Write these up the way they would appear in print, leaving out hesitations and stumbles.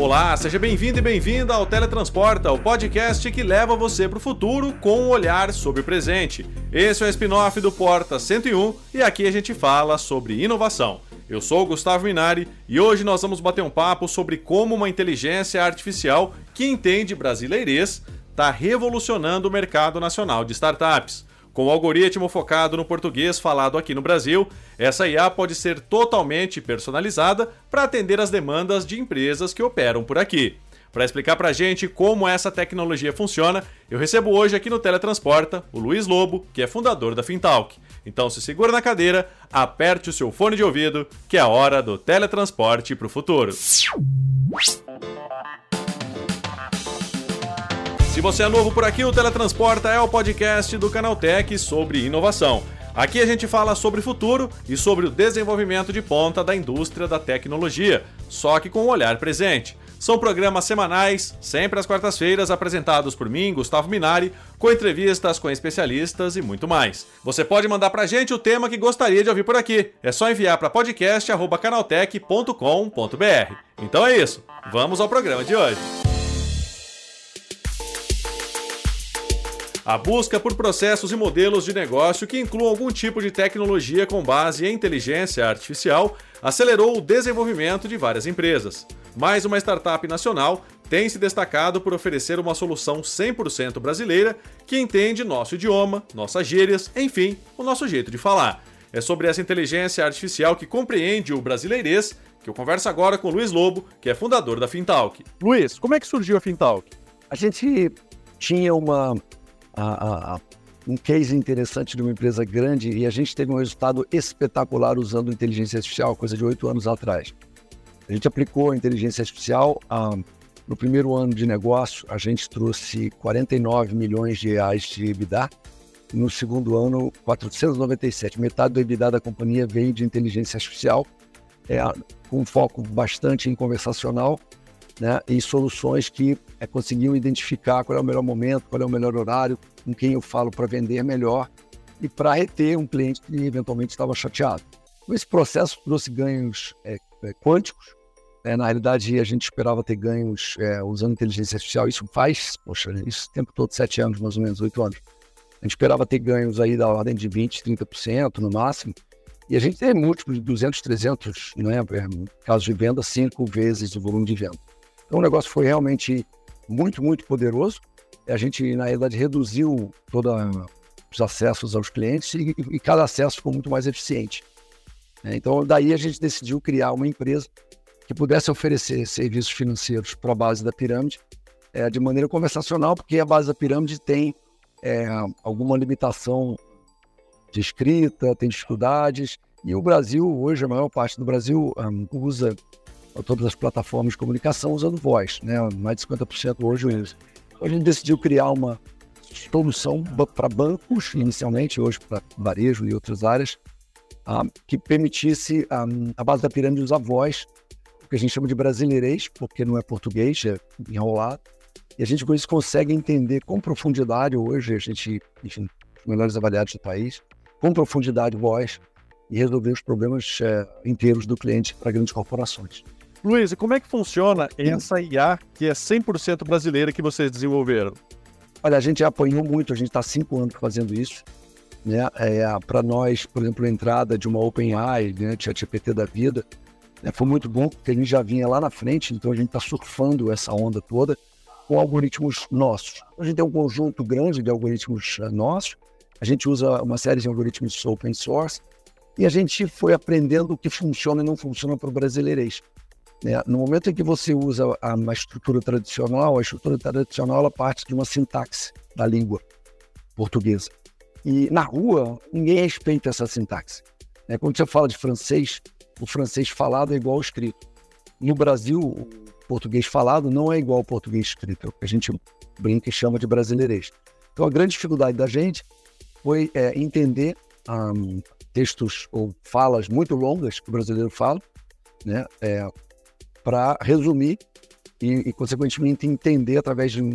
Olá, seja bem-vindo e bem-vinda ao Teletransporta, o podcast que leva você para o futuro com um olhar sobre o presente. Esse é o spin-off do Porta 101 e aqui a gente fala sobre inovação. Eu sou o Gustavo Minari e hoje nós vamos bater um papo sobre como uma inteligência artificial que entende brasileirês está revolucionando o mercado nacional de startups. Com o algoritmo focado no português falado aqui no Brasil, essa IA pode ser totalmente personalizada para atender às demandas de empresas que operam por aqui. Para explicar para a gente como essa tecnologia funciona, eu recebo hoje aqui no Teletransporta o Luiz Lobo, que é fundador da Fintalk. Então se segura na cadeira, aperte o seu fone de ouvido, que é a hora do teletransporte para o futuro. Se você é novo por aqui, o Teletransporta é o podcast do Canaltech sobre inovação. Aqui a gente fala sobre futuro e sobre o desenvolvimento de ponta da indústria da tecnologia, só que com um olhar presente. São programas semanais, sempre às quartas-feiras, apresentados por mim, Gustavo Minari, com entrevistas com especialistas e muito mais. Você pode mandar pra gente o tema que gostaria de ouvir por aqui. É só enviar para podcast@canaltech.com.br. Então é isso, vamos ao programa de hoje. A busca por processos e modelos de negócio que incluam algum tipo de tecnologia com base em inteligência artificial acelerou o desenvolvimento de várias empresas. Mais uma startup nacional tem se destacado por oferecer uma solução 100% brasileira que entende nosso idioma, nossas gírias, enfim, o nosso jeito de falar. É sobre essa inteligência artificial que compreende o brasileirês que eu converso agora com o Luiz Lobo, que é fundador da Fintalk. Luiz, como é que surgiu a Fintalk? A gente tinha um case interessante de uma empresa grande e a gente teve um resultado espetacular usando inteligência artificial, coisa de 8 anos atrás. A gente aplicou a inteligência artificial no primeiro ano de negócio, a gente trouxe 49 milhões de reais de EBITDA, e no segundo ano, 497. Metade do EBITDA da companhia veio de inteligência artificial, com um foco bastante em conversacional, né, e soluções que conseguiam identificar qual é o melhor momento, qual é o melhor horário, com quem eu falo para vender melhor e para reter um cliente que eventualmente estava chateado. Então, esse processo trouxe ganhos quânticos. Na realidade, a gente esperava ter ganhos usando inteligência artificial. Isso o tempo todo, 7 anos, mais ou menos, 8 anos. A gente esperava ter ganhos aí da ordem de 20%, 30% no máximo. E a gente tem múltiplos de 200, 300, casos de venda, 5 vezes o volume de venda. Então o negócio foi realmente muito, muito poderoso. A gente, na realidade, reduziu todos os acessos aos clientes e cada acesso ficou muito mais eficiente. Então daí a gente decidiu criar uma empresa que pudesse oferecer serviços financeiros para a base da pirâmide de maneira conversacional, porque a base da pirâmide tem alguma limitação de escrita, tem dificuldades. E o Brasil, hoje, a maior parte do Brasil usa todas as plataformas de comunicação usando voz, né? Mais de 50% hoje usa. Então a gente decidiu criar uma solução para bancos, inicialmente, hoje para varejo e outras áreas, que permitisse a base da pirâmide usar voz, o que a gente chama de brasileirês, porque não é português, é enrolado. E a gente com isso consegue entender com profundidade hoje, a gente, enfim, os melhores avaliados do país, com profundidade voz, e resolver os problemas inteiros do cliente para grandes corporações. Luiz, e como é que funciona essa IA que é 100% brasileira que vocês desenvolveram? Olha, a gente apanhou muito, a gente está 5 anos fazendo isso, né? Para nós, por exemplo, a entrada de uma OpenAI, né, ChatGPT da vida, foi muito bom, porque a gente já vinha lá na frente, então a gente está surfando essa onda toda com algoritmos nossos. A gente tem um conjunto grande de algoritmos nossos, a gente usa uma série de algoritmos open source, e a gente foi aprendendo o que funciona e não funciona para o brasileirês. No momento em que você usa uma estrutura tradicional, a estrutura tradicional ela parte de uma sintaxe da língua portuguesa. E na rua, ninguém respeita essa sintaxe. Quando você fala de francês, o francês falado é igual ao escrito. No Brasil, o português falado não é igual ao português escrito, é o que a gente brinca e chama de brasileirês. Então a grande dificuldade da gente foi entender textos ou falas muito longas que o brasileiro fala, né, para resumir e, consequentemente, entender através de um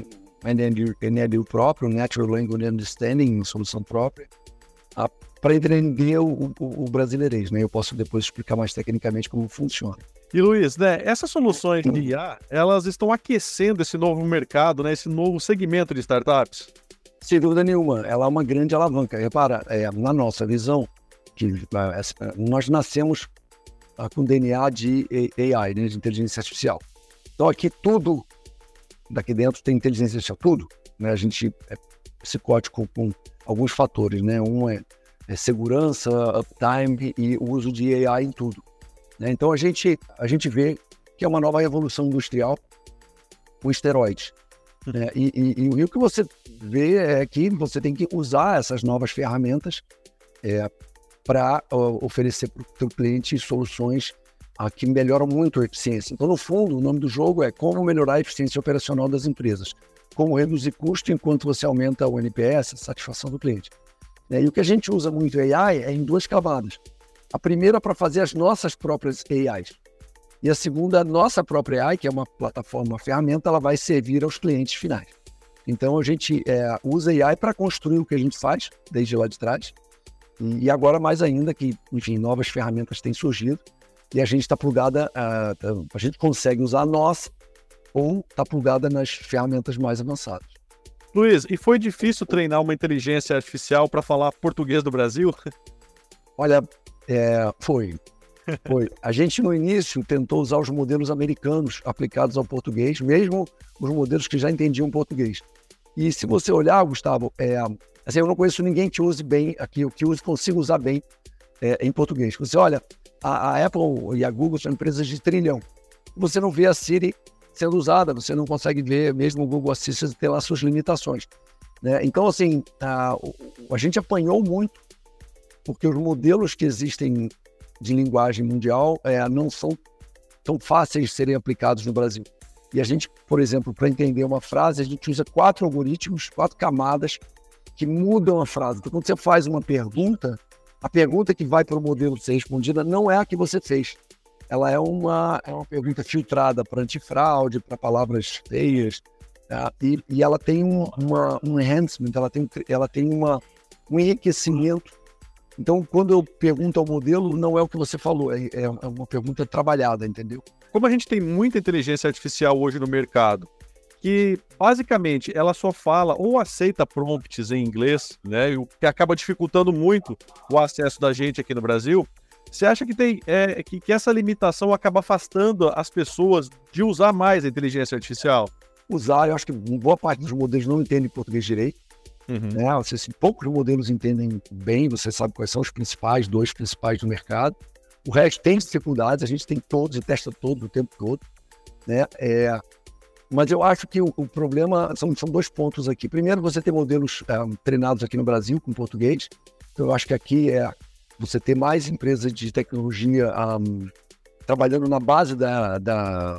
NLU próprio, Natural Language Understanding, solução própria, para entender o brasileirês, né? Eu posso depois explicar mais tecnicamente como funciona. E Luiz, né, essas soluções de IA, elas estão aquecendo esse novo mercado, né, esse novo segmento de startups? Sem dúvida nenhuma, ela é uma grande alavanca. Repara, na nossa visão, que nós nascemos com DNA de AI, né, de inteligência artificial. Então aqui tudo, daqui dentro tem inteligência artificial, tudo. Né, a gente é psicótico com alguns fatores, né? Um é segurança, uptime e o uso de AI em tudo. Né? Então a gente vê que é uma nova revolução industrial com esteroides. Né? E o que você vê é que você tem que usar essas novas ferramentas para oferecer para o seu cliente soluções que melhoram muito a eficiência. Então, no fundo, o nome do jogo é como melhorar a eficiência operacional das empresas, como reduzir custo enquanto você aumenta o NPS, a satisfação do cliente. E o que a gente usa muito AI é em duas camadas. A primeira para fazer as nossas próprias AIs. E a segunda, a nossa própria AI, que é uma plataforma, uma ferramenta, ela vai servir aos clientes finais. Então, a gente usa AI para construir o que a gente faz, desde lá de trás. E agora, mais ainda, que, enfim, novas ferramentas têm surgido. E a gente está plugada, a gente consegue usar a nossa ou está plugada nas ferramentas mais avançadas. Luiz, e foi difícil treinar uma inteligência artificial para falar português do Brasil? Olha, foi. A gente, no início, tentou usar os modelos americanos aplicados ao português, mesmo os modelos que já entendiam português. E se você olhar, Gustavo, assim, eu não conheço ninguém que use bem aqui, que consiga usar bem em português. Você olha, a Apple e a Google são empresas de trilhão. Você não vê a Siri sendo usada, você não consegue ver mesmo o Google Assistant ter lá suas limitações. Né? Então, assim, a gente apanhou muito, porque os modelos que existem de linguagem mundial não são tão fáceis de serem aplicados no Brasil. E a gente, por exemplo, para entender uma frase, a gente usa 4 algoritmos, 4 camadas que mudam a frase. Então, quando você faz uma pergunta, a pergunta que vai para o modelo ser respondida não é a que você fez. Ela é uma pergunta filtrada para antifraude, para palavras feias, e ela tem um enhancement, ela tem um enriquecimento. Então, quando eu pergunto ao modelo, não é o que você falou, é uma pergunta trabalhada, entendeu? Como a gente tem muita inteligência artificial hoje no mercado, que basicamente ela só fala ou aceita prompts em inglês, né, o que acaba dificultando muito o acesso da gente aqui no Brasil, você acha que que essa limitação acaba afastando as pessoas de usar mais a inteligência artificial? Eu acho que boa parte dos modelos não entendem português direito. Né? Poucos modelos entendem bem, você sabe quais são os principais, 2 principais do mercado. O resto tem dificuldades, a gente tem todos e testa todos o tempo todo. Né? Mas eu acho que o problema são 2 pontos aqui. Primeiro, você tem modelos treinados aqui no Brasil com português. Então, eu acho que aqui você ter mais empresas de tecnologia trabalhando na base da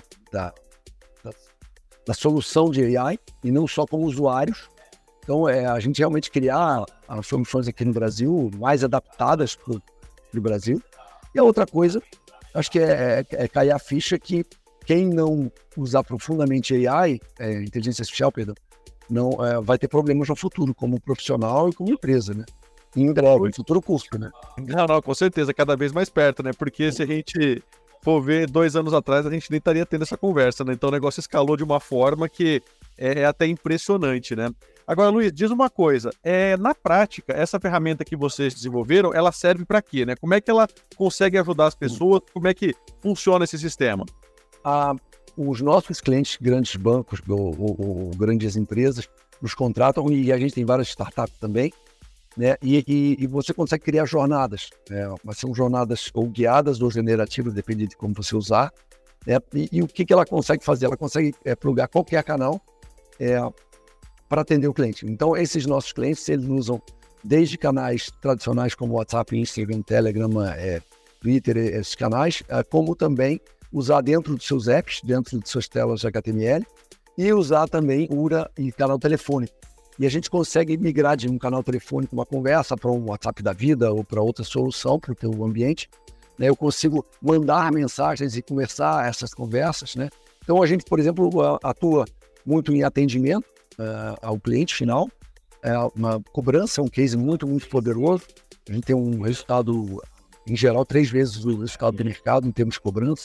solução de AI e não só como usuários. Então, a gente realmente criar as soluções aqui no Brasil mais adaptadas para o Brasil. E a outra coisa, acho que é cair a ficha que quem não usar profundamente AI, inteligência artificial, não vai ter problemas no futuro, como profissional e como empresa, né? E em breve, futuro curto, né? Não, com certeza, cada vez mais perto, né? Porque se a gente for ver 2 anos atrás, a gente nem estaria tendo essa conversa, né? Então o negócio escalou de uma forma que é até impressionante, né? Agora, Luiz, diz uma coisa, na prática, essa ferramenta que vocês desenvolveram, ela serve para quê, né? Como é que ela consegue ajudar as pessoas? Como é que funciona esse sistema? Os nossos clientes, grandes bancos ou grandes empresas, nos contratam, e a gente tem várias startups também, né? E você consegue criar jornadas, né? Mas são jornadas ou guiadas ou generativas, depende de como você usar, né? E o que ela consegue fazer? Ela consegue plugar qualquer canal para atender o cliente. Então, esses nossos clientes, eles usam desde canais tradicionais como WhatsApp, Instagram, Telegram, Twitter, esses canais, como também usar dentro dos seus apps, dentro de suas telas HTML, e usar também URA e canal telefônico. E a gente consegue migrar de um canal telefônico, uma conversa, para um WhatsApp da vida ou para outra solução para o teu ambiente. Né? Eu consigo mandar mensagens e conversar essas conversas. Né? Então, a gente, por exemplo, atua muito em atendimento ao cliente final. Uma cobrança é um case muito, muito poderoso. A gente tem um resultado, em geral, 3 vezes o resultado do mercado em termos de cobrança.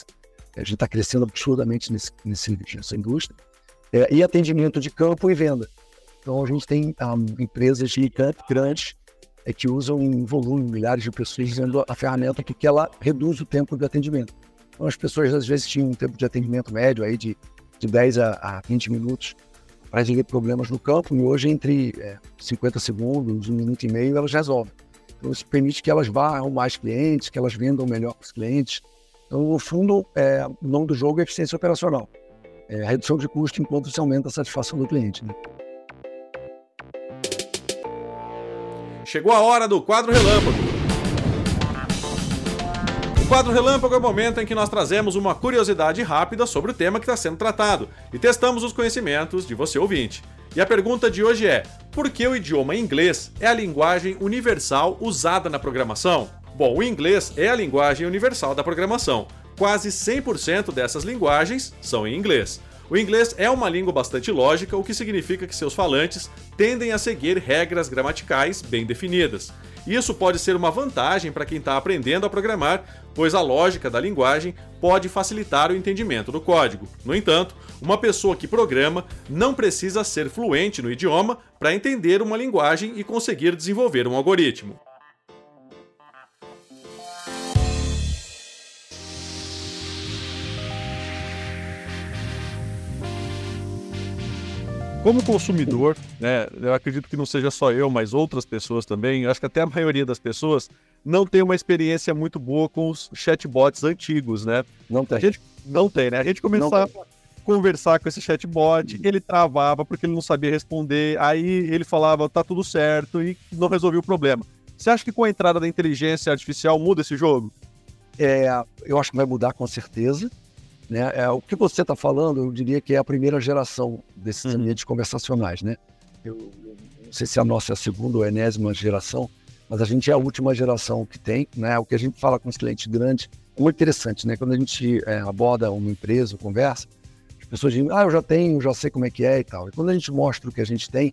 A gente está crescendo absurdamente nessa indústria. E atendimento de campo e venda. Então, a gente tem empresas de campo grandes que usam em volume, milhares de pessoas usando a ferramenta porque ela reduz o tempo de atendimento. Então, as pessoas, às vezes, tinham um tempo de atendimento médio aí de 10 a 20 minutos para resolver problemas no campo, e hoje, entre 50 segundos, 1 minuto e meio, elas resolvem. Então, isso permite que elas vá mais clientes, que elas vendam melhor para os clientes. Então, no fundo, o nome do jogo é eficiência operacional. A redução de custo enquanto se aumenta a satisfação do cliente, né? Chegou a hora do Quadro Relâmpago. O Quadro Relâmpago é o momento em que nós trazemos uma curiosidade rápida sobre o tema que está sendo tratado e testamos os conhecimentos de você ouvinte. E a pergunta de hoje é: por que o idioma inglês é a linguagem universal usada na programação? Bom, o inglês é a linguagem universal da programação. Quase 100% dessas linguagens são em inglês. O inglês é uma língua bastante lógica, o que significa que seus falantes tendem a seguir regras gramaticais bem definidas. Isso pode ser uma vantagem para quem está aprendendo a programar, pois a lógica da linguagem pode facilitar o entendimento do código. No entanto, uma pessoa que programa não precisa ser fluente no idioma para entender uma linguagem e conseguir desenvolver um algoritmo. Como consumidor, né, eu acredito que não seja só eu, mas outras pessoas também, eu acho que até a maioria das pessoas não tem uma experiência muito boa com os chatbots antigos, né? Não tem. A gente não tem, né? A gente começava a conversar com esse chatbot, ele travava porque ele não sabia responder, aí ele falava, tá tudo certo, e não resolvia o problema. Você acha que com a entrada da inteligência artificial muda esse jogo? Eu acho que vai mudar com certeza. Né? O que você está falando, eu diria que é a primeira geração desses ambientes conversacionais, né? Eu não sei se a nossa é a segunda ou a enésima geração, mas a gente é a última geração que tem, né? O que a gente fala com os clientes grandes é muito interessante, né? Quando a gente aborda uma empresa, conversa, as pessoas dizem, eu já tenho, já sei como é que é e tal. E quando a gente mostra o que a gente tem,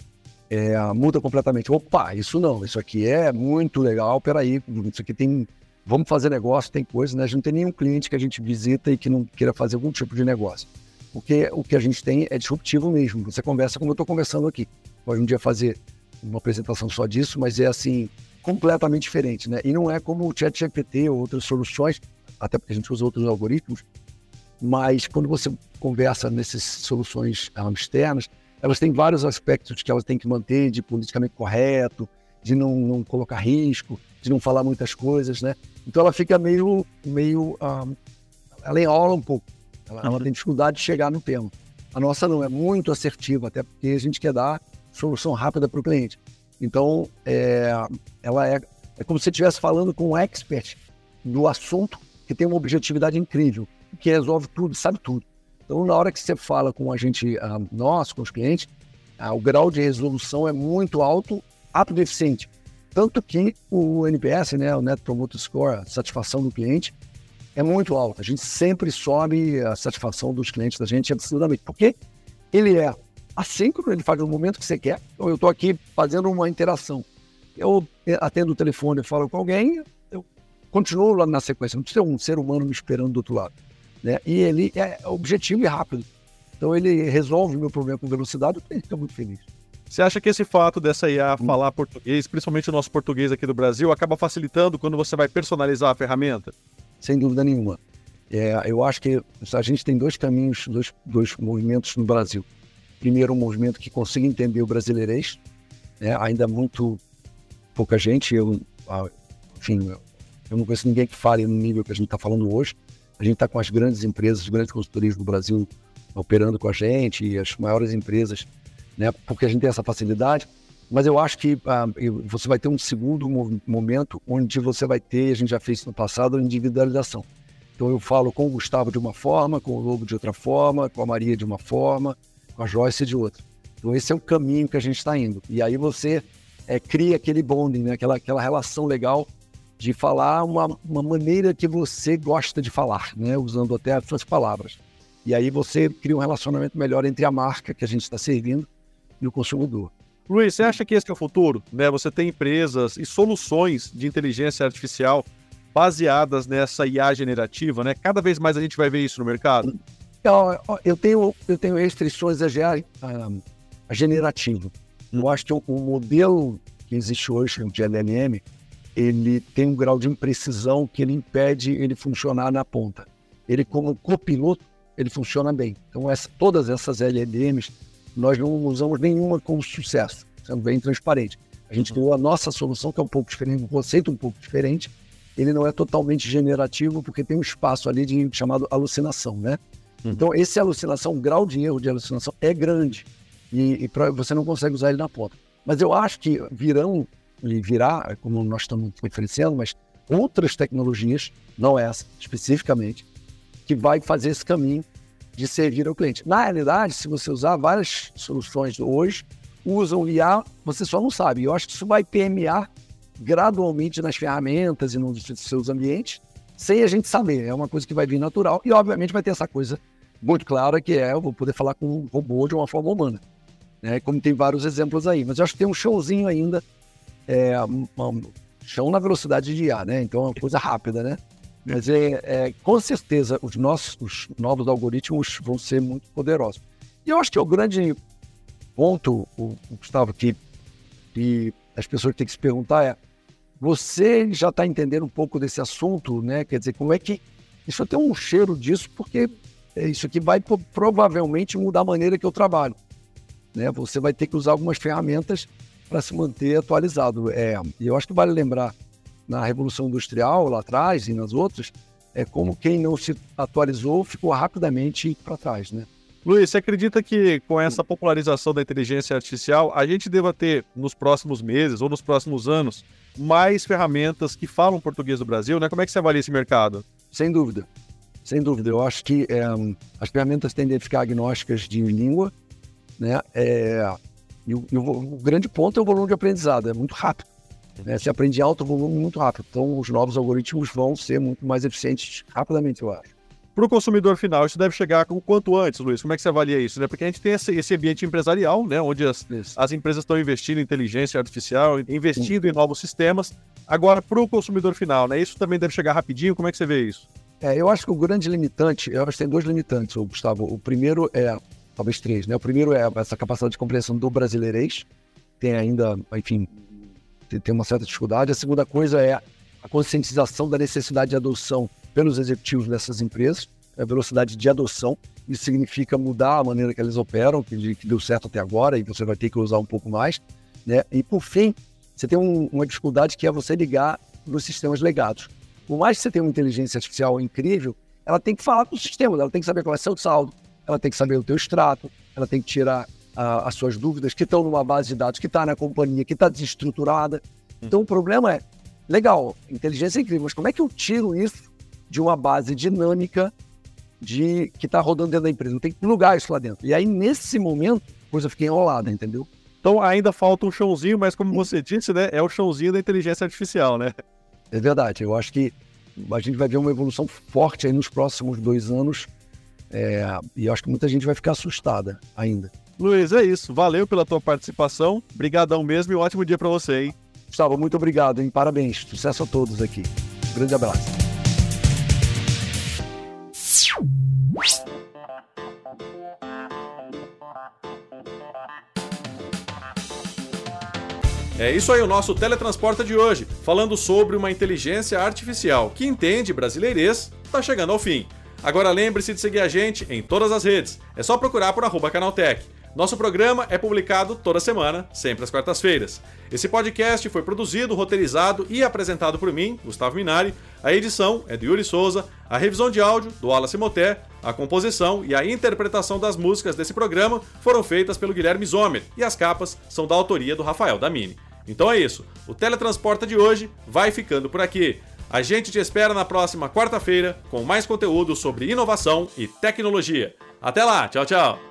muda completamente. Opa, isso não, isso aqui é muito legal, peraí, isso aqui tem... Vamos fazer negócio, tem coisa, né? A gente não tem nenhum cliente que a gente visita e que não queira fazer algum tipo de negócio. Porque o que a gente tem é disruptivo mesmo. Você conversa como eu estou conversando aqui. Pode um dia fazer uma apresentação só disso, mas é assim, completamente diferente, né? E não é como o ChatGPT ou outras soluções, até porque a gente usa outros algoritmos, mas quando você conversa nessas soluções externas, elas têm vários aspectos que elas têm que manter, de politicamente correto, de não colocar risco, de não falar muitas coisas, né? Então ela fica meio ela enrola um pouco, ela tem dificuldade de chegar no tema. A nossa não, é muito assertiva, até porque a gente quer dar solução rápida para o cliente. Então, ela é como se você estivesse falando com um expert do assunto que tem uma objetividade incrível, que resolve tudo, sabe tudo. Então, na hora que você fala com a gente, nós, com os clientes, o grau de resolução é muito alto, rápido e eficiente. Tanto que o NPS, né, o Net Promoter Score, a satisfação do cliente, é muito alta. A gente sempre sobe a satisfação dos clientes da gente absurdamente. Porque ele é assíncrono, ele faz no momento que você quer. Então, eu estou aqui fazendo uma interação. Eu atendo o telefone, eu falo com alguém, eu continuo lá na sequência. Não precisa ter um ser humano me esperando do outro lado, né? E ele é objetivo e rápido. Então, ele resolve o meu problema com velocidade, o cliente fica muito feliz. Você acha que esse fato dessa IA falar português, principalmente o nosso português aqui do Brasil, acaba facilitando quando você vai personalizar a ferramenta? Sem dúvida nenhuma. Eu acho que a gente tem dois caminhos, dois movimentos no Brasil. Primeiro, um movimento que consiga entender o brasileirês, né? Ainda muito pouca gente, enfim, eu não conheço ninguém que fale no nível que a gente está falando hoje. A gente está com as grandes empresas, as grandes consultorias do Brasil operando com a gente, e as maiores empresas, né, porque a gente tem essa facilidade, mas eu acho que você vai ter um segundo momento onde você vai ter, a gente já fez no passado, a individualização. Então eu falo com o Gustavo de uma forma, com o Lobo de outra forma, com a Maria de uma forma, com a Joyce de outra. Então esse é o caminho que a gente está indo. E aí você cria aquele bonding, né, aquela relação legal de falar uma maneira que você gosta de falar, né, usando até as suas palavras. E aí você cria um relacionamento melhor entre a marca que a gente está servindo e o consumidor. Luiz, você acha que esse é o futuro? Né? Você tem empresas e soluções de inteligência artificial baseadas nessa IA generativa, né? Cada vez mais a gente vai ver isso no mercado. Eu tenho restrições a generativo. Eu acho que o modelo que existe hoje de LLM, ele tem um grau de imprecisão que ele impede ele funcionar na ponta. Ele, como copiloto, ele funciona bem. Então, todas essas LLMs, nós não usamos nenhuma com sucesso, sendo bem transparente. A gente criou a nossa solução, que é um pouco diferente, um conceito um pouco diferente. Ele não é totalmente generativo, porque tem um espaço ali chamado alucinação, né? Então, esse alucinação, o grau de erro de alucinação é grande. E você não consegue usar ele na ponta. Mas eu acho que virá, como nós estamos oferecendo, mas outras tecnologias, não essa especificamente, que vai fazer esse caminho de servir ao cliente. Na realidade, se você usar várias soluções hoje, usam IA, você só não sabe. Eu acho que isso vai permear gradualmente nas ferramentas e nos seus ambientes, sem a gente saber. É uma coisa que vai vir natural e, obviamente, vai ter essa coisa muito clara que eu vou poder falar com um robô de uma forma humana, né? Como tem vários exemplos aí. Mas eu acho que tem um showzinho ainda, chão na velocidade de IA, né? Então é uma coisa rápida, né? Mas com certeza os novos algoritmos vão ser muito poderosos. E eu acho que o grande ponto, Gustavo, que as pessoas têm que se perguntar você já está entendendo um pouco desse assunto, né? Quer dizer, como é que... Isso tem um cheiro disso, porque isso aqui vai provavelmente mudar a maneira que eu trabalho, né? Você vai ter que usar algumas ferramentas para se manter atualizado. E eu acho que vale lembrar, na Revolução Industrial, lá atrás, e nas outras, como quem não se atualizou ficou rapidamente para trás, né? Luiz, você acredita que com essa popularização da inteligência artificial, a gente deva ter, nos próximos meses ou nos próximos anos, mais ferramentas que falam português do Brasil, né? Como é que você avalia esse mercado? Sem dúvida. Sem dúvida. Eu acho que as ferramentas tendem a ficar agnósticas de língua, né? E o grande ponto é o volume de aprendizado. É muito rápido, né? Se aprende em alto volume, muito rápido. Então, os novos algoritmos vão ser muito mais eficientes rapidamente, eu acho. Para o consumidor final, isso deve chegar o quanto antes, Luiz? Como é que você avalia isso, né? Porque a gente tem esse ambiente empresarial, né? Onde as empresas estão investindo em inteligência artificial, investindo em novos sistemas. Agora, para o consumidor final, né? Isso também deve chegar rapidinho. Como é que você vê isso? Eu acho que o grande limitante, eu acho que tem dois limitantes, Gustavo. O primeiro talvez três, né? O primeiro é essa capacidade de compreensão do brasileirês. Tem ainda, enfim, tem uma certa dificuldade. A segunda coisa é a conscientização da necessidade de adoção pelos executivos dessas empresas, a velocidade de adoção. Isso significa mudar a maneira que eles operam, que deu certo até agora e você vai ter que usar um pouco mais, né? E, por fim, você tem uma dificuldade que é você ligar nos sistemas legados. Por mais que você tenha uma inteligência artificial incrível, ela tem que falar com o sistema, ela tem que saber qual é o seu saldo, ela tem que saber o teu extrato, ela tem que tirar as suas dúvidas que estão numa base de dados, que está na companhia, que está desestruturada. Então, o problema é, legal, inteligência é incrível, mas como é que eu tiro isso de uma base dinâmica que está rodando dentro da empresa? Eu tenho que plugar isso lá dentro. E aí, nesse momento, a coisa fica enrolada, entendeu? Então, ainda falta um chãozinho, mas como você disse, né, é o chãozinho da inteligência artificial, né? É verdade. Eu acho que a gente vai ver uma evolução forte aí nos próximos 2 anos e eu acho que muita gente vai ficar assustada ainda. Luiz, é isso. Valeu pela tua participação. Obrigadão mesmo e um ótimo dia para você, hein? Gustavo, muito obrigado, hein? Parabéns. Sucesso a todos aqui. Um grande abraço. É isso aí, o nosso Teletransporta de hoje, falando sobre uma inteligência artificial que entende brasileirês, tá chegando ao fim. Agora lembre-se de seguir a gente em todas as redes, é só procurar por @Canaltech. Nosso programa é publicado toda semana, sempre às quartas-feiras. Esse podcast foi produzido, roteirizado e apresentado por mim, Gustavo Minari. A edição é de Yuri Souza, a revisão de áudio do Wallace Moté, a composição e a interpretação das músicas desse programa foram feitas pelo Guilherme Zomer e as capas são da autoria do Rafael Damini. Então é isso, o Teletransporta de hoje vai ficando por aqui. A gente te espera na próxima quarta-feira com mais conteúdo sobre inovação e tecnologia. Até lá, tchau, tchau!